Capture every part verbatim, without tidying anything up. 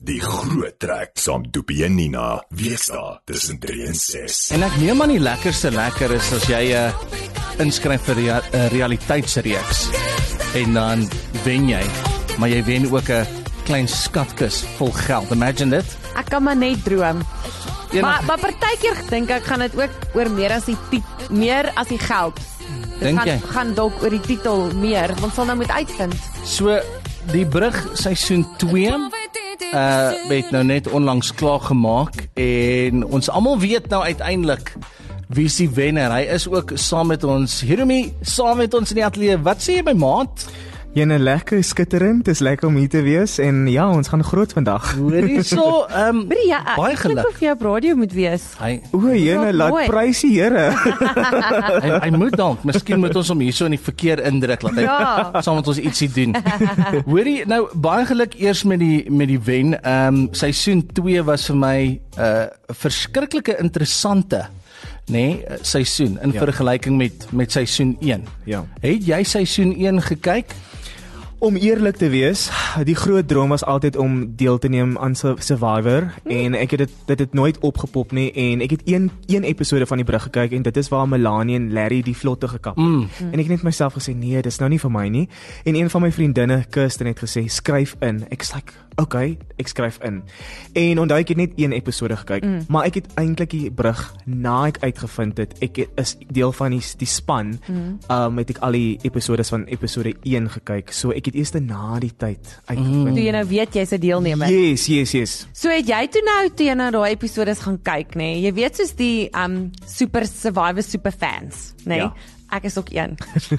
Die groot trek saam Doopie en Nina, weesdae tussen drie en ses. En ek neem aan die lekkerste lekker is as jy 'n uh, inskryf vir 'n rea realiteitsreeks en dan wen jy, maar jy wen ook 'n klein skatkis vol geld. Imagine dit. Ek kan maar net droom. Enig... Maar maar partykeer dink ek gaan dit ook oor meer as die tit, meer as die geld. Dit Denk gaan, jy? gaan dalk oor die titel meer, want sal nou moet uitvind. So die brug seisoen twee uh het nou net onlangs klaar gemaak en ons almal weet nou uiteindelik wie is die wenner. Hy is ook saam met ons. Hiromi, saam met ons in die ateljee. Wat sê jy my maat? Jene, lekker skitterend, het is lekker om hier te wees en ja, ons gaan groot vandag. Hoorie so, ehm um, Brie, ja, baie ek geluk. dink of jy op radio moet wees. Hy O, jene, Wat laat mooi. prys die Here. hy, hy moet dalk, miskien moet ons hom hierso in die verkeer indruk laat hy Ja. saam met ons ietsie doen. Hoorie, nou baie geluk eers met die met die wen. Ehm um, seisoen twee was vir my 'n uh, verskriklike interessante nee, seisoen in Ja. vergelyking met met seisoen een. Ja. Het jy seisoen een gekyk? Om eerlik te wees, die groot droom was altyd om deel te neem aan Survivor mm. en ek het dit dit het nooit opgepop nie en ek het een een episode van die brug gekyk en dit is waar Melanie en Larry die vlotte gekap het. Mm. En ek het net myself gesê nee, dis nou nie vir my nie. En een van my vriendinne, Kirsten, het gesê skryf in. Ek sê like, okay, ek skryf in. En onthou ek het net een episode gekyk, mm. maar ek het eintlik die brug na ek uitgevind het ek het, is deel van die die span. Mm. Um het ek al die episodes van episode een gekyk. So ek het eers na die tyd uitgevind. Toe jy nou weet jy's 'n deelnemer. Yes, yes, yes. So het jy toe nou toe jy na daai episodes gaan kyk, nê? Nee? Jy weet soos die um super Survivor super fans, nê? Nee? Ja. Ek is ook een.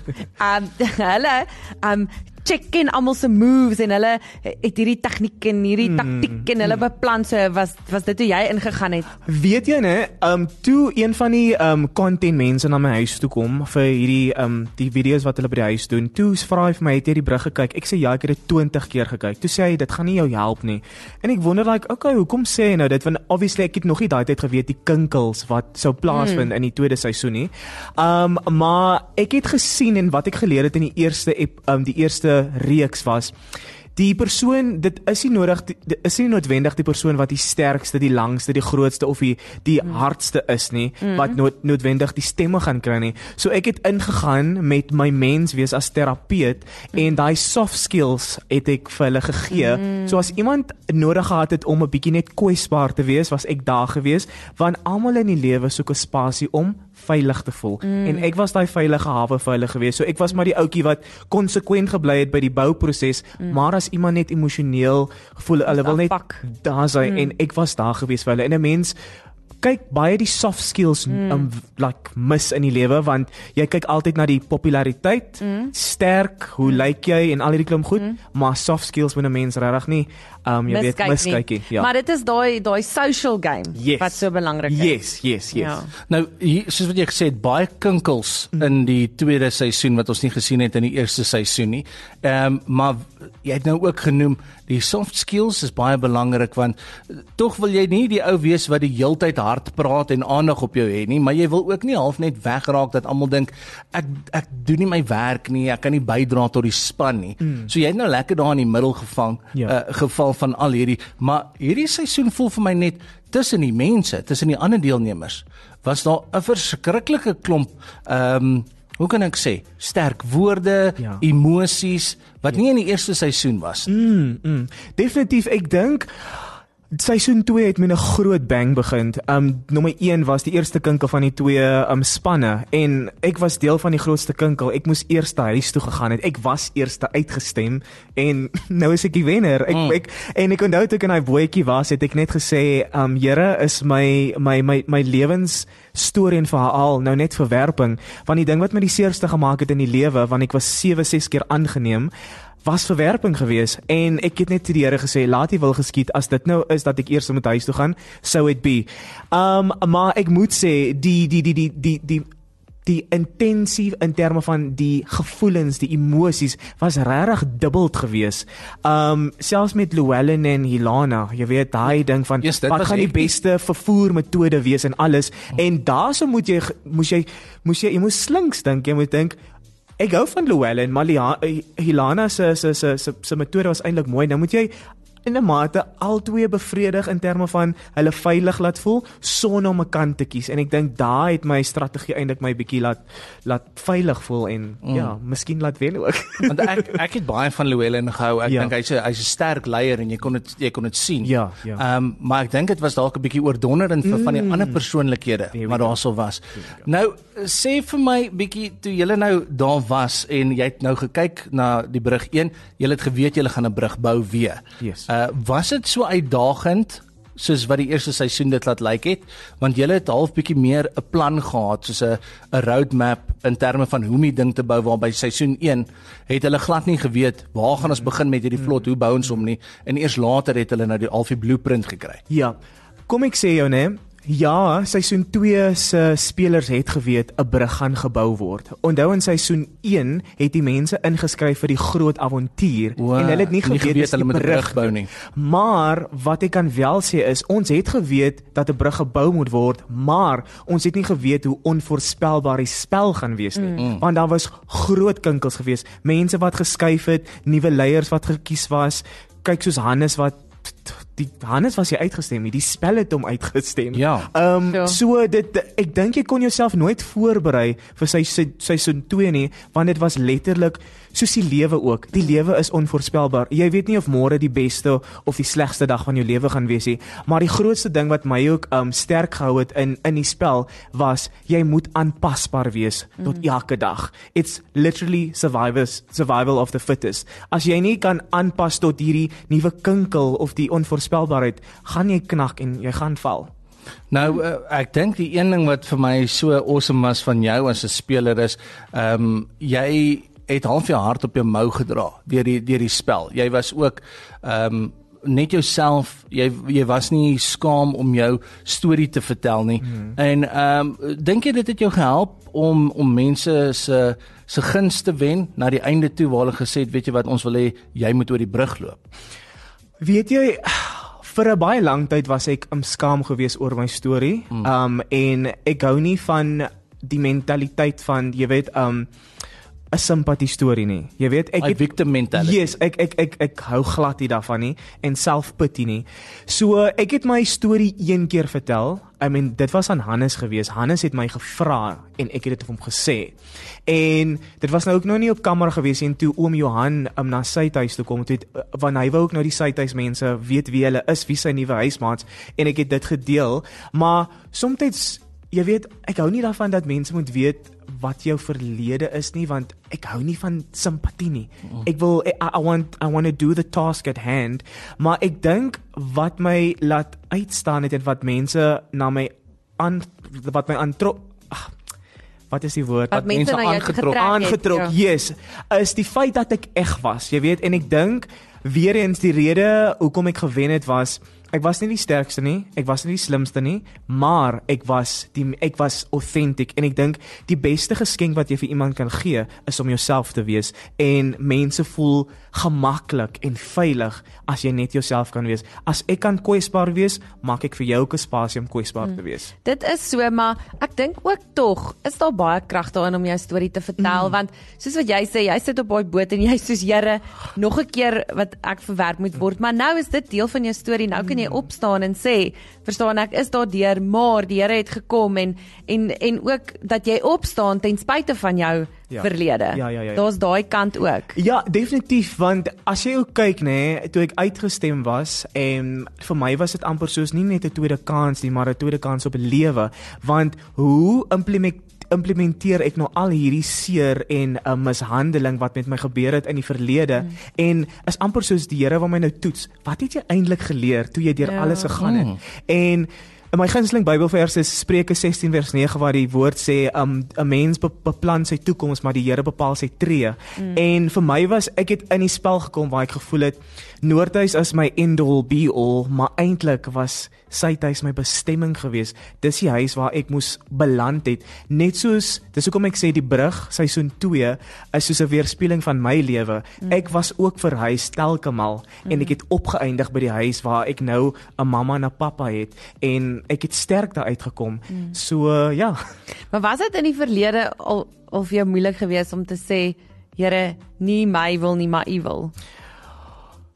um hulle um check in almal se moves en hulle het hierdie tegniek en hierdie mm, taktiek en hulle beplan, so was was dit toe jy ingegaan het. Weet jy né, um toe een van die um content mense na my huis toe kom vir hierdie um die video's wat hulle by die huis doen. Toe vra hy vir my, het jy die brug gekyk? Ek sê ja, ek het dit twintig keer gekyk. Toe sê hy dit gaan nie jou help nie. En ek wonder like, okay, hoekom sê hy nou dit? Want obviously ek het nog nie daai tyd geweet die kinkels wat sou plaasvind mm. in die tweede seisoen nie. Um maar ek het gesien en wat ek geleer het in die eerste um die eerste reeks was, die persoon, dit is nie nodig, dit is nie noodwendig die persoon wat die sterkste, die langste, die grootste of die, die mm. hardste is nie, mm. wat nood, noodwendig die stemme gaan kry nie. So ek het ingegaan met my mens wees as terapeut mm. en die soft skills het ek vir hulle gegee. Mm. So as iemand nodig gehad het om 'n bietjie net kwesbaar te wees, was ek daar gewees, want almal in die lewe soek 'n spasie om veilig te voel. Mm. En ek was daai veilige hawe vir hulle gewees. So ek was maar die ouetjie wat konsekwent gebly het by die bouproses, mm. maar as iemand net emosioneel gevoel, hulle wil net daar sy mm. en ek was daar gewees vir hulle. En 'n mens kyk baie die soft skills mm. um, like mis in die lewe, want jy kyk altyd na die populariteit, mm. sterk, hoe mm. lyk jy en al hierdie klomp goed, mm. maar soft skills moet 'n mens regtig nie um, jy miskyk weet miskykie. Ja. Maar dit is daai daai social game yes. wat so belangrik is. Yes, yes, yes. Ja. Nou, hier, soos wat jy gesê het, baie kinkels mm. in die tweede seisoen wat ons nie gesien het in die eerste seisoen nie. Ehm um, maar jy het nou ook genoem die soft skills is baie belangrik, want tog wil jy nie die ou wees wat die heeltyd hard praat en aandag op jou hê nie, maar jy wil ook nie half net wegraak dat almal dink ek ek doen nie my werk nie, ek kan nie bydra tot die span nie. Mm. So jy het nou lekker daar in die middel gevang, ja. uh, geval van al hierdie, maar hierdie seisoen voel vir my net tussen die mense, tussen die ander deelnemers, was daar 'n verskriklike klomp ehm um, hoe kan ek sê, sterk woorde, ja. emosies, wat ja. nie in die eerste seisoen was. Mm, mm. Definitief, ek dink seisoen twee het met 'n groot bang begin. Um nommer een was die eerste kinkel van die twee um spanne en ek was deel van die grootste kinkel. Ek moes eers huis toe gegaan het. Ek was eerste uitgestem en nou is ek die wenner. Ek, mm. ek en ek onthou toe ek in daai bootjie was, het ek net gesê, um Here is my my my my lewens storie en verhaal nou net verwerping, want die ding wat my die seerste gemaak het in die lewe, want ek was sewe ses keer aangeneem, was verwerping gewees en ek het net te die Here gesê, laat U wil geskied, as dit nou is dat ek eers moet huis toe gaan, so it be. Um, maar ek moet sê, die, die, die, die, die, die, die intensief in terme van die gevoelens, die emosies, was regtig dubbeld gewees. Um, selfs met Llewellyn en Hilana, jy weet, daai ding van, yes, wat gaan die beste vervoermetode wees en alles, en daarso moet jy, moes jy, moes jy, jy moes slinks dink, jy moet dink, ek hou van Llewellyn, maar Hilana se se se se se metode was eintlik mooi. Nou moet jy in 'n mate albei bevredig in terme van hulle veilig laat voel sonder om 'n kant te kies en ek dink daai het my strategie eintlik my bietjie laat laat veilig voel en mm. ja, miskien laat wen ook. Want ek ek het baie van Llewellyn gehou. Ek ja. dink hy's 'n hy's 'n sterk leier en jy kon dit jy kon dit sien. Ja, ja. Ehm um, maar ek dink dit was dalk 'n bietjie oordonderend vir mm. van die ander persoonlikhede wat daarso was. Nou sê vir my bietjie toe julle nou daar was en jy het nou gekyk na die brug een, julle het geweet julle gaan 'n brug bou weer. Yes. Uh was dit so uitdagend soos wat die eerste seisoen dit laat lyk het, want julle het half bietjie meer 'n plan gehad, soos 'n 'n roadmap in terme van hoe om die ding te bou, waar by seisoen een het hulle glad nie geweet waar gaan ons begin met hierdie vlot, hoe bou ons hom nie, en eers later het hulle nou die halfie blueprint gekry. Ja, kom ek sê jou né, ja, seisoen twee se spelers het geweet 'n brug gaan gebou word. Onthou in seisoen een het die mense ingeskryf vir die groot avontuur wow, en hulle het nie geweet, nie geweet hulle die moet 'n brug brug bou nie. Maar wat ek kan wel sê is ons het geweet dat 'n brug gebou moet word, maar ons het nie geweet hoe onvoorspelbaar die spel gaan wees nie. Mm. Want daar was groot kinkels geweest, mense wat geskuif het, nuwe leiers wat gekies was. Kyk soos Hannes wat die Hannes was jy uitgestem nie, die spel het hom uitgestem. Ja. Um, ja. So dit ek dink jy kon jouself nooit voorberei vir sy seisoen twee nie, want dit was letterlik soos die lewe ook. Die lewe is onvoorspelbaar. Jy weet nie of môre die beste of die slegste dag van jou lewe gaan wees nie, maar die grootste ding wat my ook um, sterk gehou het in in die spel was jy moet aanpasbaar wees mm. tot elke dag. It's literally survivors survival of the fittest. As jy nie kan aanpas tot hierdie nuwe kinkel of die onvoorspelbaarheid, gaan jy knak en jy gaan val. Nou, uh, ek dink die een ding wat vir my so awesome was van jou as 'n speler is, ehm um, jy het half jou hart op jou mou gedra deur die deur die spel. Jy was ook ehm um, net jouself, jy jy was nie skaam om jou storie te vertel nie. Hmm. En ehm um, dink jy dit het jou gehelp om om mense se se guns te wen na die einde toe waar hulle gesê het, weet jy wat, ons wil hê jy moet oor die brug loop? Weet jy, vir 'n baie lang tyd was ek um, skaam geweest oor my storie. Mm. Um en ek hou nie van die mentaliteit van, jy weet, um 'n simpatie storie nie. Jy weet, ek het victim mentality. Yes, ek ek ek ek hou glad nie daarvan nie en self-pity nie. So ek het my storie een keer vertel. I mean, dit was aan Hannes gewees. Hannes het my gevra en ek het dit vir hom gesê. En dit was nou ook nou nie op kamera gewees en toe oom Johan um, na sy huis toe kom, toe het, want hy wou ook nou die sy huis mense weet wie hulle is, wie sy nuwe huismaats, en ek het dit gedeel. Maar soms, jy weet, ek hou nie daarvan dat mense moet weet wat jou verlede is nie, want ek hou nie van simpatie nie. Ek wil I, I want I want to do the task at hand, maar ek dink wat my laat uitstaan het en wat mense na my aan wat my aantrok ag wat is die woord wat, wat mense, mense aangetrok aangetrok het, ja. Yes, is die feit dat ek eg was, jy weet, en ek dink weer eens die rede hoekom ek gewen het was ek was nie die sterkste nie, ek was nie die slimste nie, maar ek was die ek was authentic en ek dink die beste geskenk wat jy vir iemand kan gee is om jouself te wees en mense voel gemaklik en veilig as jy net jouself kan wees. As ek kan kwesbaar wees, maak ek vir jou 'n spasie om kwesbaar hmm. te wees. Dit is so, maar ek dink ook tog is daar baie krag daarin om jou storie te vertel, mm. want soos wat jy sê, jy sit op daai boot en jy soos Here, nog 'n keer wat ek verwerk moet word, maar nou is dit deel van jou storie. Nou kan jy opstaan en sê, verstaan ek, is daar deur, maar die Here het gekom en en en ook dat jy opstaan ten spyte van jou ja. verlede. Ja, ja, ja, ja. Daar's daai kant ook. Ja, definitief, want as jy ook kyk, nê, toe ek uitgestem was en vir my was dit amper soos nie net 'n tweede kans nie, maar 'n tweede kans op 'n lewe, want hoe implement implementeer ek nou al hierdie seer en 'n uh, mishandeling wat met my gebeur het in die verlede mm. en is amper soos die Here wat my nou toets. Wat het jy eintlik geleer toe jy deur ja. alles gegaan het? Mm. En in my gunsteling Bybelvers is Spreuke sestien vers nege waar die woord sê um, 'n mens be- beplan sy toekoms, maar die Here bepaal sy tree. Mm. En vir my was ek het in die spel gekom waar ek gevoel het Noordhuis is my end all be all, maar eintlik was Suidhuis my bestemming geweest. Dis die huis waar ek moes beland het. Net soos, dis hoekom ek sê die brug seisoen twee is soos 'n weerspieëling van my lewe. Mm. Ek was ook verhuis telkemal mm. en ek het opgeëindig by die huis waar ek nou 'n mamma en 'n pappa het en ek het sterk daar uitgekom. Mm. So uh, ja. Maar was dit in die verlede al of jou moeilik geweest om te sê, Here, nie my wil nie, maar U wil?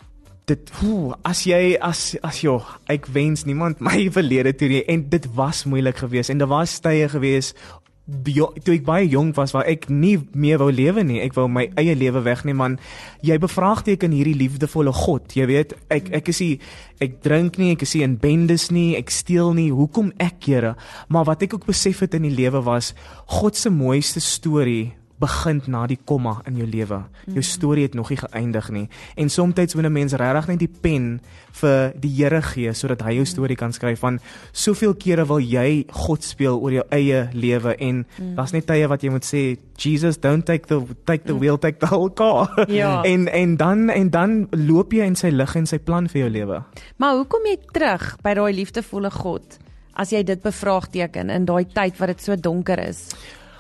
dit hoe as jy as as joh, ek wens niemand my verlede toe nie en dit was moeilik geweest en daar was tye geweest toe ek baie jong was waar ek nie meer wou lewe nie, ek wou my eie lewe wegneem, man, jy bevraagteken hierdie liefdevolle God, jy weet, ek ek is nie, ek drink nie, ek is nie in bendes nie, ek steel nie, hoekom ek, Here? Maar wat ek ook besef het in die lewe was, God se mooiste storie begin na die komma in jou lewe. Jou storie het nog nie geëindig nie. En soms moet 'n mens regtig net die pen vir die Here gee sodat hy jou storie kan skryf. Want soveel kere wil jy God speel oor jou eie lewe en mm. daar's net tye wat jy moet sê, Jesus, don't take the take the wheel, take the whole car. Ja. en en dan en dan loop jy in sy lig en sy plan vir jou lewe. Maar hoe kom jy terug by daai liefdevolle God as jy dit bevraagteken in daai tyd wat dit so donker is?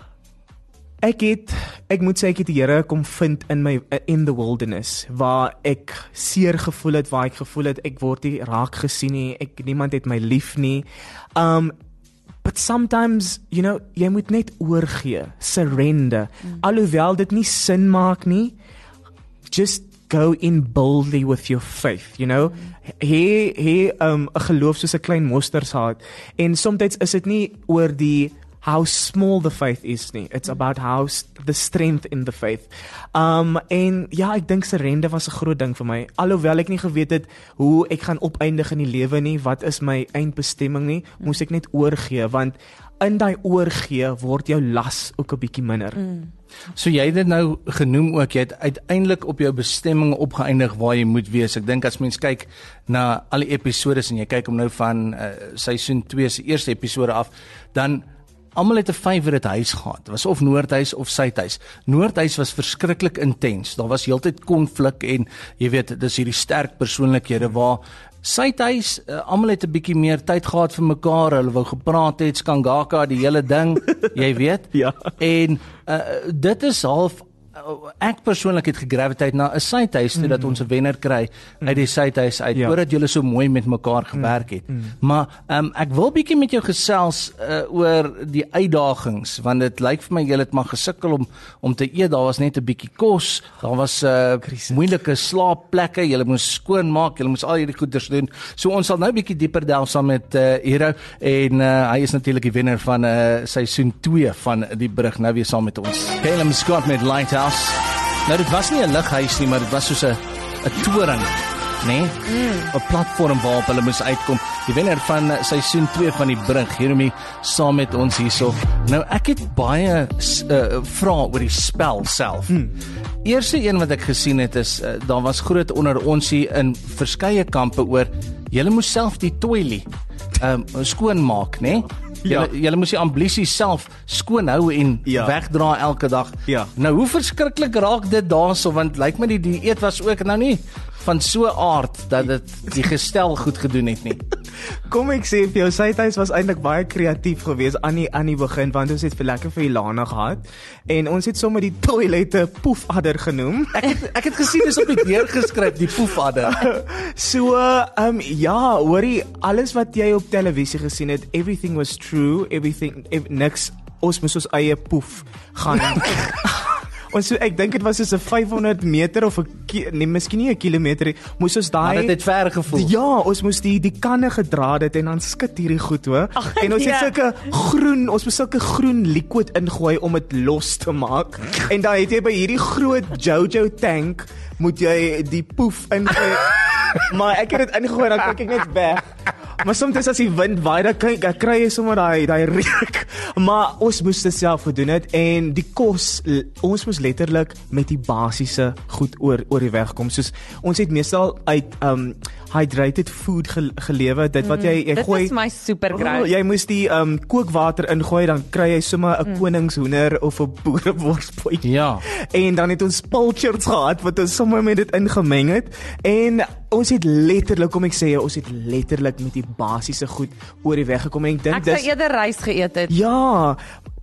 Ek het, ek moet sê ek het die Here kom vind in my in the wilderness waar ek seer gevoel het, waar ek gevoel het ek word nie raak gesien nie, ek niemand het my lief nie. Um but sometimes, you know, jy moet net oorgee, surrender. Mm. Alhoewel dit nie sin maak nie, just go in boldly with your faith, you know. Hy hy um 'n geloof soos 'n klein mosterdsaad en soms is dit nie oor die how small the faith is nie. It's about how the strength in the faith. Um en ja, ek dink surrender was 'n groot ding vir my. Alhoewel ek nie geweet het hoe ek gaan opeindig in die lewe nie, wat is my eindbestemming nie, moes ek net oorgee want in daai oorgee word jou las ook 'n bietjie minder. Mm. So jy het dit nou genoem ook, jy het uiteindelik op jou bestemming opgeëindig waar jy moet wees. Ek dink as mens kyk na al die episodes en jy kyk hom nou van uh, seisoen twee se eerste episode af, dan almal het 'n favourite huis gehad. Dit was of Noordhuis of Suidhuis. Noordhuis was verskriklik intens. Daar was heeltyd konflik en jy weet, dis hierdie sterk persoonlikhede waar Suidhuis, uh, almal het 'n bietjie meer tyd gehad vir mekaar. Hulle wou gepraat het, skangaka, die hele ding, jy weet. Ja. En uh, dit is half ek persoonlik het gegravitate na 'n Suidhuis toe mm. dat ons 'n wenner kry uit die Suidhuis uit, ja. Oordat julle so mooi met mekaar gewerk het. Mm. Mm. Maar um, ek wil bietjie met jou gesels uh, oor die uitdagings, want dit lyk vir my julle het maar gesukkel om om te eet. Daar was net 'n bietjie kos, daar was uh, moeilike slaapplekke, julle moes skoonmaak, julle moes al hierdie goeders doen. So ons sal nou bietjie dieper delf saam met uh, Hero en uh, hy is natuurlik die wenner van uh, seisoen twee van Die Brug, nou weer saam met ons. Caleb Scott met Lighthouse. Nou dit was nie 'n lighuis nie, maar dit was soos 'n 'n toring, nê? Nee? 'n platform waarop hulle moes uitkom. Die wenner van uh, seisoen twee van Die Brug, Jeremy, saam met ons hierso. Nou ek het baie uh, vrae oor die spel self. Hmm. Eerste een wat ek gesien het is uh, daar was groot onder ons hier in verskeie kampe oor julle moes self die toilet um, skoon maak, nê? Nee? Ja. Julle, julle moes die amblisie self skoon hou en ja. wegdra elke dag. Ja. Nou hoe verskriklik raak dit daarso, want lyk my die dieet was ook nou nie van so aard dat dit die gestel goed gedoen het nie. Kom ek sê vir jou, Suidhuis was eintlik baie kreatief geweest aan die aan die begin want ons het vir lekker vir Ilana gehad en ons het sommer die toilette poefadder genoem. Ek het, ek het gesien dis op die deur geskryf, die poefadder. So, um, ja, hoorie, alles wat jy op televisie gesien het, everything was true, everything, ev niks, ons moes ons eie poef gaan. Ons so, ek dink dit was soos 'n vyf honderd meter of 'n nee, miskien nie 'n kilometer, moes ons daai. Maar dit het ver gevoel. Ja, ons moes die die kanne gedra dit en dan skit hierdie goed hoor. Ach, en ons ja. het sulke groen, ons moes sulke groen liquid ingooi om dit los te maak. En dan het jy by hierdie groot Jojo tank moet jy die poef ingooi. Maar ek het dit ingegooi dan kyk ek net weg. Maar soms as die wind waai, dan kry, dan kry jy sommer daai daai reuk. Maar ons moes dit self gedoen het en die kos, ons moes letterlik met die basiese goed oor oor die weg kom. Soos ons het meestal uit um hydrated food ge, gelewe, dit wat jy, jy dit gooi. Dit is my super great. Oh, jy moes die um kookwater ingooi, dan kry jy sommer 'n mm. koningshoender of 'n boereworspotjie. Ja. En dan het ons pilchards gehad wat ons sommer met dit ingemeng het en ons het letterlik, kom ek sê, ons het letterlik met die basiese goed oor die weg gekom en ek dink dis ek sou eerder rys geëet het. Ja.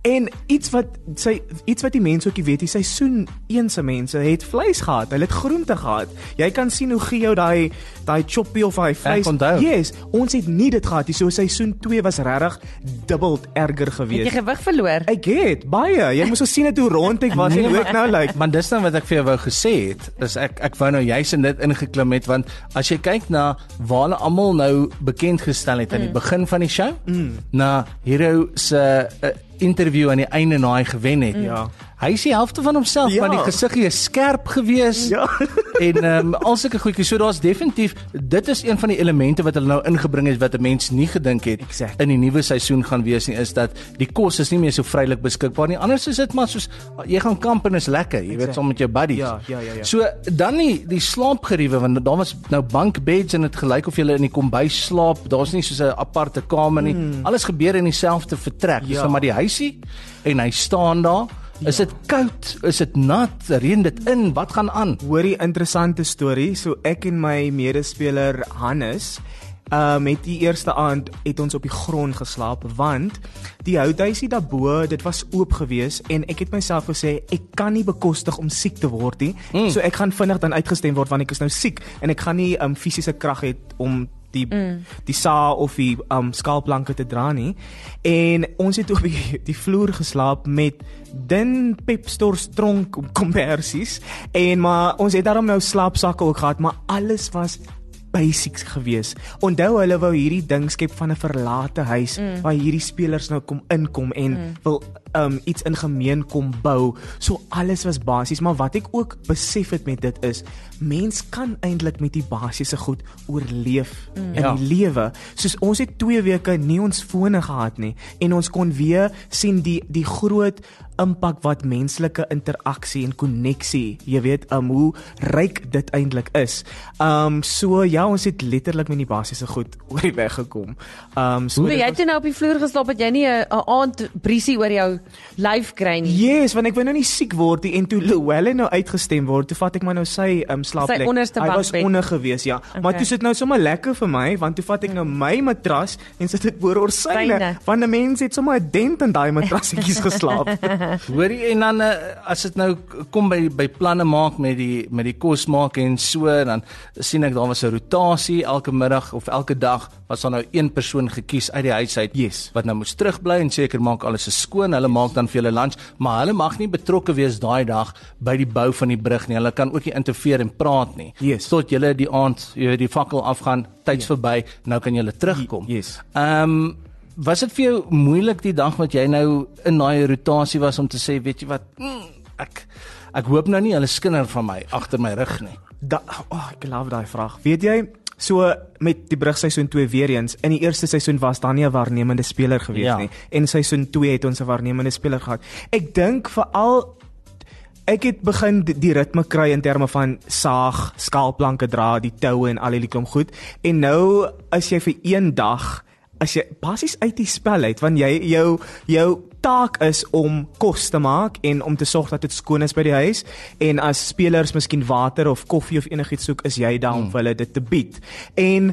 En iets wat sy iets wat die mense ook nie weet, die seisoen een se mense het vleis gehad, hulle het groente gehad. Jy kan sien hoe gee jou daai daai choppie of daai vleis. Yes, ons het nie dit gehad nie. So seisoen twee was regtig dubbel erger geweest. Het jy gewig verloor? Ek het baie. Jy moes so sien het hoe rond ek was en hoe ek nou lyk. Like. Maar dis dan wat ek vir jou wou gesê het. Is ek ek wou nou juis in dit ingeklim het, want as jy kyk na waar hulle almal nou bekend gestel het aan die begin van die show, mm. na Hero se uh, interview aan die einde na hy gewen het. Ja. Hy is die helfte van homself, ja. maar die gesiggie is skerp gewees. Ja. en um, al sulke goedjies, so daar's definitief, dit is een van die elemente wat hulle nou ingebring het wat 'n mens nie gedink het exactly. in die nuwe seisoen gaan wees nie, is dat die kos is nie meer so vrylik beskikbaar nie. Anders is dit maar soos jy gaan kamp en is lekker, jy exactly. weet, saam met jou buddies. Ja, ja, ja, ja. So dan die die slaapgeriewe, want daar was nou bankbeds en dit gelyk of jy in die kombuis slaap. Daar's nie soos 'n aparte kamer nie. Hmm. Alles gebeur in dieselfde vertrek. Ja. Dis nou maar die huisie en hy staan daar. Ja. Is dit koud? Is dit nat? Reën dit in? Wat gaan aan? Hoorie, interessante storie. So ek en my medespeler Hannes, uh, met die eerste aand het ons op die grond geslaap, want die houthuisie daarbo, dit was oop gewees en ek het myself gesê ek kan nie bekostig om siek te word nie. Mm. So ek gaan vinnig dan uitgestem word want ek is nou siek en ek gaan nie um, fisiese krag hê om die mm. die saa of die um, skaalplanke te dra nie. En ons het op die, die vloer geslaap met dun Pepstor stronk kompersies en maar ons het daarom nou slaapsakke ook gehad, maar alles was basics gewees. Onthou hulle wou hierdie ding skep van 'n verlate huis mm. waar hierdie spelers nou kom inkom en mm. wil um, iets in gemeen kom bou. So alles was basies, maar wat ek ook besef het met dit is, mens kan eintlik met die basiese goed oorleef mm. in ja. die lewe. Soos ons het twee weke nie ons fone gehad nie en ons kon weer sien die die groot impak wat menslike interaksie en koneksie, jy weet, um, hoe ryk dit eintlik is. Um so ja, ons het letterlik met die basiese goed oor die weg gekom. Um so hoe jy het nou op die vloer geslaap, het jy nie 'n aand briesie oor jou lyf kry nie? Yes, want ek wou nou nie siek word nie en toe Llewellyn nou uitgestem word, toe vat ek maar nou sy um slaapplek. Sy onderste Hy was bankbed. onder gewees, ja. Okay. Maar toe sit nou sommer lekker vir my, want toe vat ek nou my matras en sit dit oor oor syne, Syne. want 'n mens het sommer 'n dent in daai matrassietjies geslaap. Hoorie, en dan uh, as dit nou kom by by planne maak met die met die kos maak en so, dan sien ek daar was 'n rotasie elke middag of elke dag was daar nou een persoon gekies uit die huis uit yes. wat nou moes terugbly en seker maak alles is skoon. Hulle maak dan vir hulle lunch, maar hulle mag nie betrokke wees daai dag by die bou van die brug nie. Hulle kan ook nie interfereer en praat nie. Yes. Tot julle die aand, jy weet, die fakkel afgaan, tyds yeah. verby, nou kan julle terugkom. Yes. Ehm um, was dit vir jou moeilik die dag wat jy nou in daai rotasie was om te sê, weet jy wat, mm, ek ek hoop nou nie hulle skinder van my agter my rug nie. Da, oh, ek love daai vraag. Weet jy, so met die brugseisoen twee weer eens, in die eerste seisoen was daar nie 'n waarnemende speler gewees ja. nie. En seisoen twee het ons 'n waarnemende speler gehad. Ek dink veral ek het begin die, die ritme kry in terme van saag, skaalplanke dra, die toue en al hierdie klomp goed. En nou as jy vir een dag as jy basies uit die spel uit, want jy jou jou taak is om kos te maak en om te sorg dat dit skoon is by die huis, en as spelers miskien water of koffie of enigiets soek, is jy daar om hmm. vir hulle dit te bied. En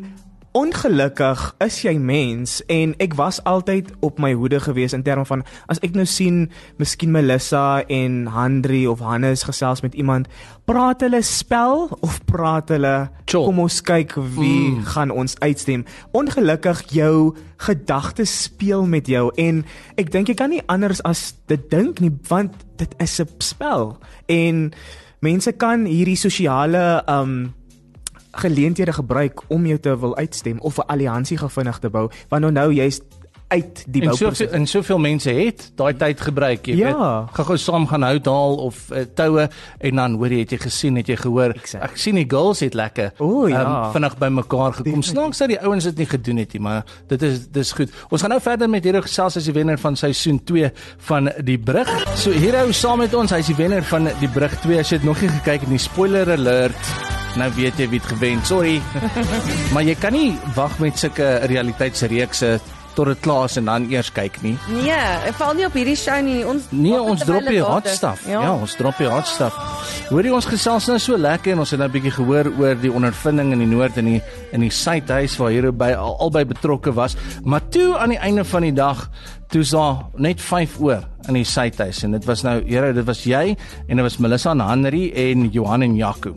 ongelukkig is jy mens en ek was altyd op my hoede gewees in terme van as ek nou sien miskien Melissa en Handri of Hannes gesels met iemand, praat hulle spel of praat hulle Chol. Kom ons kyk wie mm. gaan ons uitstem. Ongelukkig jou gedagtes speel met jou en ek dink jy kan nie anders as dit dink nie, want dit is 'n spel en mense kan hierdie sosiale um geleenthede gebruik om jou te wil uitstem of 'n alliansie gevinnig te bou, want nou jy's uit die bouproses. En, en soveel mense het daai tyd gebruik, jy ja. weet. Gou-gou saam gaan hout haal of uh, toue en dan hoor jy, het jy gesien, het jy gehoor. Exactly. Ek sien die girls het lekker o, ja. um, vinnig by mekaar gekom. Snaaks dat die ouens dit nie gedoen het nie, maar dit is dis goed. Ons gaan nou verder met hierdie gesels as die wenner van seisoen twee van Die Brug. So hierhou saam met ons, hy is die wenner van Die Brug twee. As jy het nog nie gekyk het nie, spoiler alert. Nou weet jy wie het gewen, sorry. Maar jy kan nie wag met sulke realiteitsreekse tot dit klaar is en dan eers kyk nie. Nee, ek val nie op hierdie show nie. Ons Nee, maak ons dit drop terwyl die dit hot laat is. stuff. Ja. Ja, ons drop die hot stuff. Hoorie, ons gesels nou so lekker en ons het nou 'n bietjie gehoor oor die ondervinding in die noord en die in die suidhuis waar hier by al, albei betrokke was. Maar toe aan die einde van die dag, toe sa net vyf oor in die suidhuis en dit was nou, Here, dit was jy en dit was Melissa en Henry en Johan en Jaco.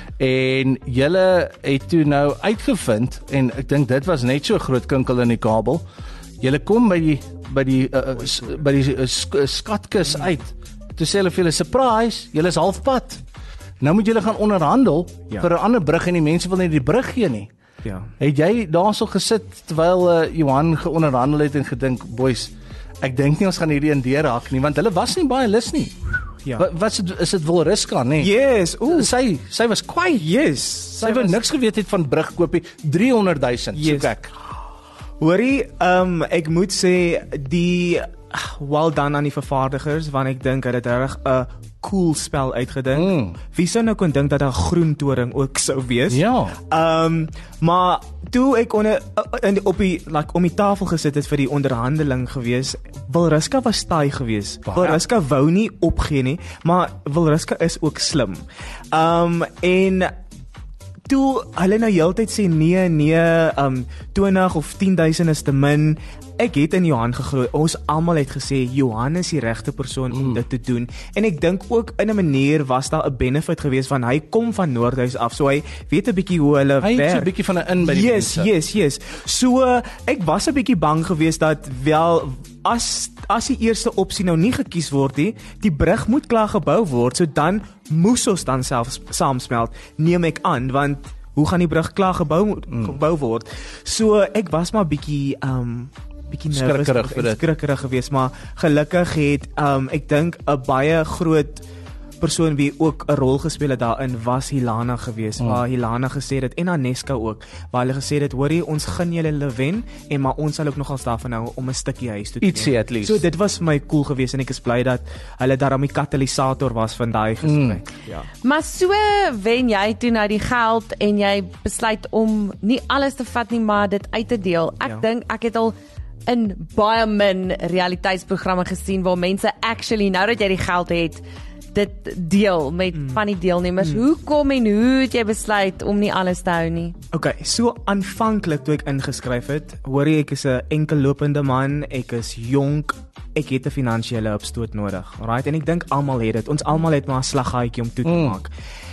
En julle het toe nou uitgevind en ek dink dit was net so groot kinkel in die kabel. Julle kom by die by die uh, s, by die uh, sk skatkis uit. Toe sê hulle vir julle surprise, julle is halfpad. Nou moet julle gaan onderhandel Ja. vir 'n ander brug en die mense wil nie die brug gee nie. Ja. Het jy daarso gesit terwyl uh, Johan geonderhandel het en gedink, boys, ek dink nie ons gaan hierdie in deurhak nie want hulle was nie baie lus nie. Ja. Wat wat is dit, is dit wel Riska, nee? Yes, ooh, Sy sy was kwaai. yes. Sy wou niks geweet het van brugkoopie driehonderd duisend. Yes. So ek. Hoorie, um, ek moet sê die well done aan die vervaardigers want ek dink dat dit reg 'n cool spel uitgedink. Mm. Wie sou nou kon dink dat 'n groen toring ook sou wees? Ja. Um, maar toe ek onder in op die like om die tafel gesit het vir die onderhandeling gewees, Wilriska was taai gewees. Baie. Wilriska wou nie opgee nie, maar Wilriska is ook slim. Um en toe hulle nou heeltyd sê nee, nee, um twintig of tien duisend is te min. Ek het in Johan geglo. Ons almal het gesê Johan is die regte persoon om mm. dit te doen. En ek dink ook in 'n manier was daar 'n benefit geweest van hy kom van Noordhuis af. So hy weet 'n bietjie hoe hulle Hy werk. het so 'n bietjie van 'n in by die yes, mense. Yes, yes, yes. So uh, ek was 'n bietjie bang geweest dat wel as as die eerste opsie nou nie gekies word nie, die brug moet klaar gebou word. So dan moes ons dan self saamsmelt, neem ek aan, want hoe gaan die brug klaar gebou mm. gebou word? So ek was maar bietjie um bietjie nervus Skrikkerig vir dit. skrikkerig geweest, maar gelukkig het um ek dink 'n baie groot persoon wie ook 'n rol gespeel het daarin was Hilana geweest, mm. waar Hilana gesê het en Aneska ook, waar hulle gesê het, hoorie, ons gun julle hulle wen en maar ons sal ook nogal daarvan hou om 'n stukkie huis toe te Ietsie at least. So dit was vir my cool geweest en ek is bly dat hulle daarom die katalisator was van daai gesprek. Mm. Ja. Maar so wen jy toe nou die geld en jy besluit om nie alles te vat nie, maar dit uit te deel. Ek Ja. dink ek het al in baie min realiteitsprogramme gesien waar mense actually nou dat jy die geld het dit deel met mm. van die deelnemers. Mm. Hoe kom en hoe het jy besluit om nie alles te hou nie? Okay, so aanvanklik toe ek ingeskryf het, hoor jy ek is 'n enkellopende man, ek is jonk, ek het 'n finansiële opstoot nodig. Alright, en ek dink almal het dit. Ons almal het maar 'n slaggaatjie om toe te Mm. maak.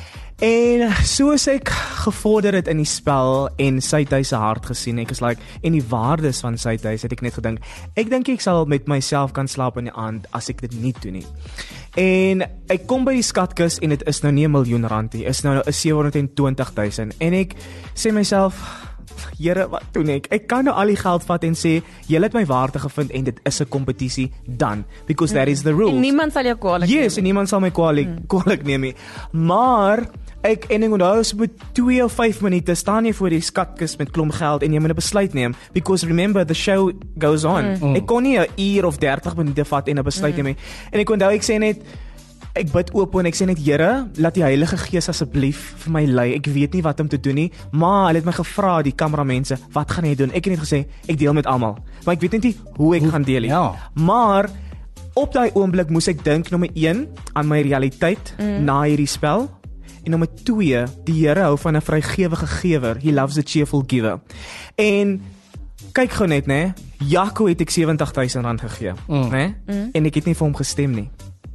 En soos ek gevorder het in die spel en Suidhuis se hart gesien, ek is like en die waardes van Suidhuis het ek net gedink, ek dink ek sal met myself kan slaap in die aand as ek dit nie doen nie. En ek kom by die skatkis en dit is nou nie 'n miljoen rand nie, is nou 'n sewehonderd en twintig duisend en ek sê myself, Here, wat doen ek? Ek kan nou al die geld vat en sê, julle het my waarde gevind en dit is 'n kompetisie dan, because that is the rules. En niemand sal jou kwaadlik Yes, en niemand sal my kwaadlik Hmm. kwaadlik neem nie. Maar ek en ek onthou so met twee of vyf minute staan jy voor die skatkis met klomp geld en jy moet 'n besluit neem, because remember the show goes on. Mm. Ek kon nie 'n uur of dertig minute vat en 'n besluit Mm. neem nie. En ek onthou ek sê net ek bid oop en ek sê net, Here, laat die Heilige Gees asseblief vir my lei. Ek weet nie wat om te doen nie, maar hulle het my gevra, die kameramense, wat gaan jy doen? Ek het net gesê, ek deel met almal. Maar ek weet net nie hoe ek hoe, gaan deel nie. Ja. Maar op daai oomblik moes ek dink nommer een aan my realiteit mm. na hierdie spel. En nommer twee, die Here hou van 'n vrygewige gewer. He loves a cheerful giver. En kyk gou net, né? Jaco het ek sewentig duisend rand gegee, Mm. né? Mm. En ek het nie vir hom gestem nie.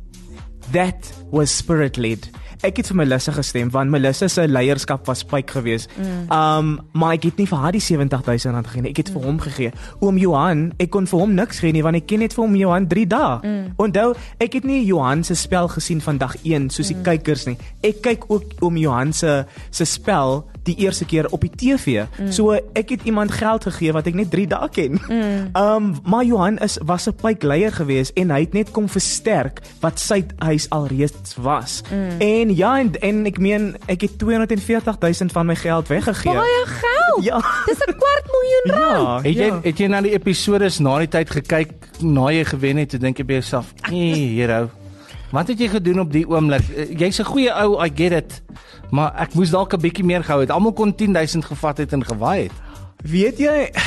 That was spirit led. Ek het vir Melissa gestem want Melissa se leierskap was spyk geweest. Mm. Um maar ek het nie vir haar die sewentig duisend rand gegee nie. Ek het mm. vir hom gegee. Oom Johan, ek kon vir hom niks gee nie want ek ken net vir hom Johan drie dae. Mm. Onthou, ek het nie Johan se spel gesien van dag een soos die mm. kykers nie. Ek kyk ook oom Johan se se spel die eerste keer op die T V. Mm. So ek het iemand geld gegee wat ek net drie dae ken. Mm. Um maar Johan is was 'n pykleier geweest en hy het net kom versterk wat sy huis alreeds was. Mm. En ja en, en ek meen ek het tweehonderd en veertig duisend van my geld weggegee. Baie geld. Ja. Dis 'n kwart miljoen rand. Ja, Het jy ja. het jy na die episodes na die tyd gekyk na jy gewen het, toe dink jy by jouself, nee, hero. Wat het jy gedoen op die oomblik? Jy's 'n goeie ou, I get it. Maar ek moes dalk 'n bietjie meer gehou het. Almal kon tien duisend gevat het en gewaai het. Weet jy,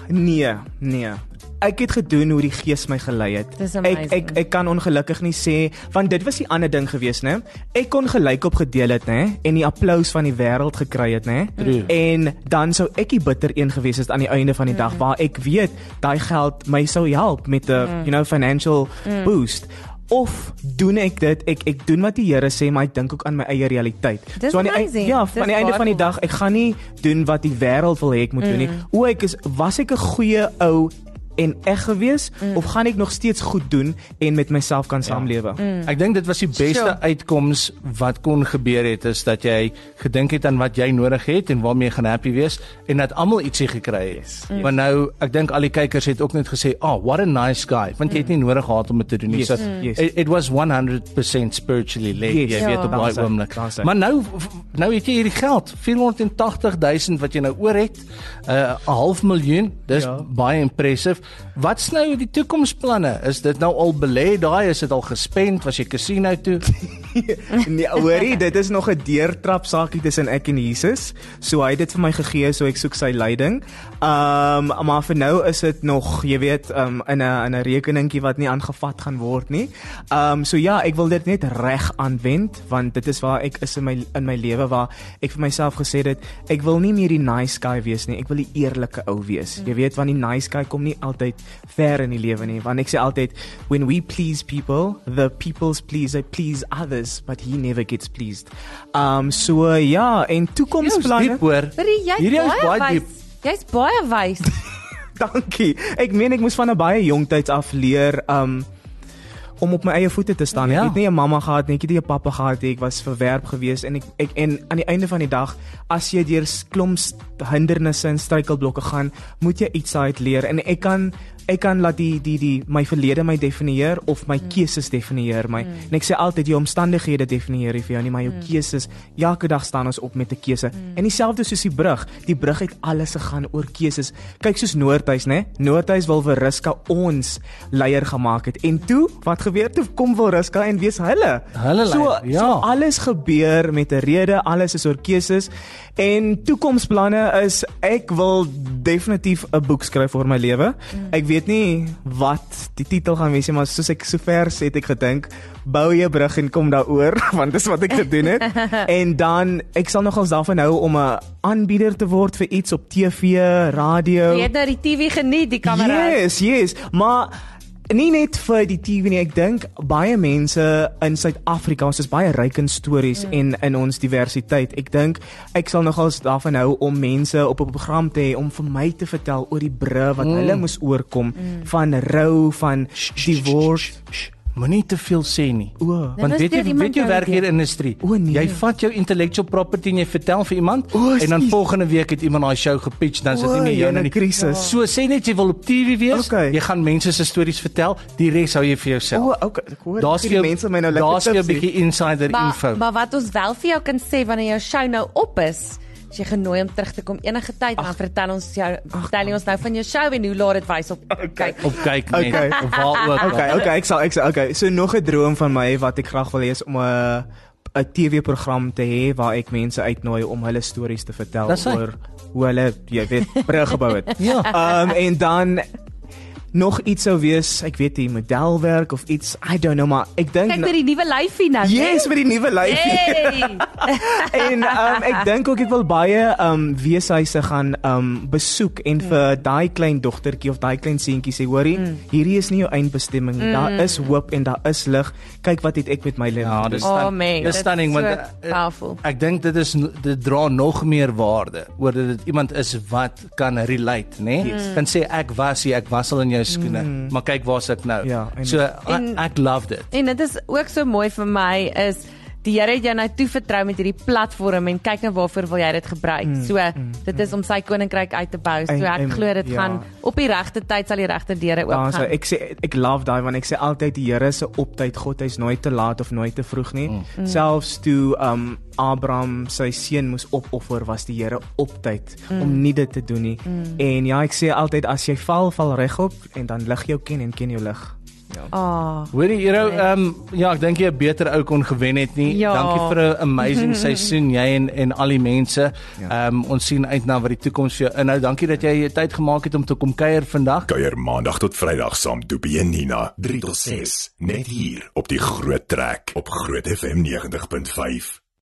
Nee, nee. Ek het gedoen hoe die Gees my gelei het. Dis Ek amazing. ek ek kan ongelukkig nie sê want dit was die ander ding gewees, né? Ek kon gelyk op gedeel het, né? En die applous van die wêreld gekry het, né? True. En dan sou ek die bitter een gewees het aan die einde van die dag waar ek weet daai geld my sou help met 'n you know financial boost. Of doen ek dit, ek ek doen wat die Here sê, maar ek dink ook aan my eie realiteit. Dis So aan die einde, amazing. ja, Dis aan die einde van die baie dag, ek gaan nie doen wat die wêreld wil hê ek moet doen nie. O, ek is was ek 'n goeie ou en eg gewees mm. of gaan ek nog steeds goed doen en met myself kan saamlewe? Mm. Ek dink dit was die beste Sure. uitkoms wat kon gebeur het is dat jy gedink het aan wat jy nodig het en waarmee jy gaan happy wees en dat almal ietsie gekry het. Mm. Maar nou ek dink al die kykers het ook net gesê, "Oh, what a nice guy," want jy het nie nodig gehad om dit te doen nie. Yes, So mm. yes. it, it was one hundred percent spiritually led. Yes. Jy Ja. weet op daai Dankie, oomblik. dankie. Maar nou nou het jy hierdie geld, vierhonderdtagtig duisend wat jy nou oor het, 'n uh, half miljoen. Dis Ja. baie impressive. Wat's nou die toekomsplanne? Is dit nou al belê daai? Is dit al gespend? Was jy casino toe? Nee, hoorie, dit is nog 'n deurtrap saakie tussen ek en Jesus. So hy het dit vir my gegee, so ek soek sy leiding. Um maar vir nou is dit nog, jy weet, um in 'n in 'n rekeningkie wat nie aangevat gaan word nie. Um so ja, ek wil dit net reg aanwend want dit is waar ek is in my in my lewe waar ek vir myself gesê het, ek wil nie meer die nice guy wees nie. Ek wil die eerlike ou wees. Jy weet, want die nice guy kom nie altyd ver in die lewe nie. Want ek sê altyd, when we please people, the people's please, they please others, but he never gets pleased. Um so uh, ja, en toekomsplanne. Diep hoor. Hoorie, jy's Hierdie is baie baie wys. diep. Jy's baie wys. Dankie. Ek meen ek moes van 'n baie jong tyds af leer um om op my eie voete te staan. Ja. Ek het nie 'n mamma gehad nie, ek het nie 'n pappa gehad nie. Ek was verwerp gewees en ek ek en aan die einde van die dag, as jy deur klomp hindernisse en struikelblokke gaan, moet jy iets uit leer en ek kan ek kan laat die die die my verlede my definieer of my keuses definieer my. Mm. En ek sê altyd jou omstandighede definieer nie vir jou nie, maar jou mm. keuses. Elke dag staan ons op met 'n keuse. Mm. En dieselfde soos die brug. Die brug het alles gegaan oor keuses. Kyk soos Noordhuis, né? Noordhuis wil vir Ruska ons leier gemaak het. En toe, wat gebeur? Toe kom wil Ruska en wees hulle. Hulle so, leier, ja. so alles gebeur met 'n rede, alles is oor keuses. En toekomsplanne is ek wil definitief 'n boek skryf oor my lewe. Mm. Ek weet nie wat die titel gaan wees nie, maar soos ek sover sê het ek gedink, bou jy 'n brug en kom daaroor, want dis wat ek gedoen het. En dan ek sal nogals daarvan hou om 'n aanbieder te word vir iets op T V, radio. Jy het nou die T V geniet, die kamera. Yes, yes, maar nie net vir die T V nie, ek dink baie mense in Suid-Afrika, ons is baie ryk in stories mm. en in ons diversiteit. Ek dink ek sal nogals daarvan hou om mense op 'n program te hê om vir my te vertel oor die brûe wat mm. hulle moes oorkom mm. van rou, van divorce. Moenie te veel sê nie. O, Nou, Want was weet jy, deur iemand weet jy nou werk weer. hier in industrie. O, nee. Jy vat jou intellectual property en jy vertel vir iemand O, en dan sis. volgende week het iemand daai show gepitch, dan is dit nie meer jou jene nie. krisis. So sê net jy wil op T V wees, Okay. jy gaan mense se stories vertel, die res hou jy vir jouself. O, okay, ek hoor. Daar's die vir jou mense my nou lekker daar's vir jou 'n tips bietjie insider Maar, info. maar wat ons wel vir jou kan sê wanneer jou show nou op is, as jy genooi om terug te kom enige tyd, dan vertel ons jou vertel ons nou van jou show en hoe laat dit wys op kyk. Op kyk net Okay. of waar ook. Okay, okay, ek sal ek sal okay. So nog 'n droom van my wat ek graag wil hê is om 'n 'n T V-program te hê waar ek mense uitnooi om hulle stories te vertel Dis hy. oor hoe hulle, jy weet, brûe gebou het. Ja. Um en dan nog iets sou wees, ek weet nie, modelwerk of iets, I don't know, maar ek dink Kyk met die nuwe lyfie nou. Yes, met die nuwe lyfie. Hey. En um, ek dink ook ek wil baie um, weeshuise gaan um, besoek en mm. vir daai klein dogtertjie of daai klein seentjie sê, hoorie, mm. hierdie is nie jou eindbestemming nie. Mm. Daar is hoop en daar is lig. Kyk wat het ek met my lewe Ja, gedoen. dis Oh stan- man, dis stunning so want uh, powerful. ek dink dit is dit dra nog meer waarde oor dat dit iemand is wat kan relate, né? Yes. Kan sê ek was hier, ek was al in jou skoene, mm. maar kyk waar's ek nou. Ja, en- so En- ek, ek loved it. En dit is ook so mooi vir my is die Here het jou nou toevertrou met hierdie platform en kyk nou waarvoor wil jy dit gebruik. Mm, so mm, dit is om sy koninkryk uit te bou. So En- ek en- glo dit ja. gaan op die regte tyd sal die regte deure Ja, so oopgaan. ek sê ek love daai want ek sê altyd die Here se optyd, God hy's nooit te laat of nooit te vroeg nie. Mm. Selfs toe um Abraham sy seun moes opoffer, was die Here optyd mm. om nie dit te doen nie. Mm. En ja, ek sê altyd as jy val, val regop en dan lig jou ken en ken jou lig. Ah, Hoorie, Hero, ehm um, ja, ek dink jy 'n beter ou kon gewen het nie. Ja. Dankie vir 'n amazing seisoen, jy en en al die mense. Ehm Ja. um, ons sien uit na wat die toekoms vir jou inhou. Dankie dat jy tyd gemaak het om te kom kuier vandag. Kuier maandag tot Vrydag saam Doopie en Nina, drie tot ses, net hier op die Groot Trek op Groot F M negentig punt vyf.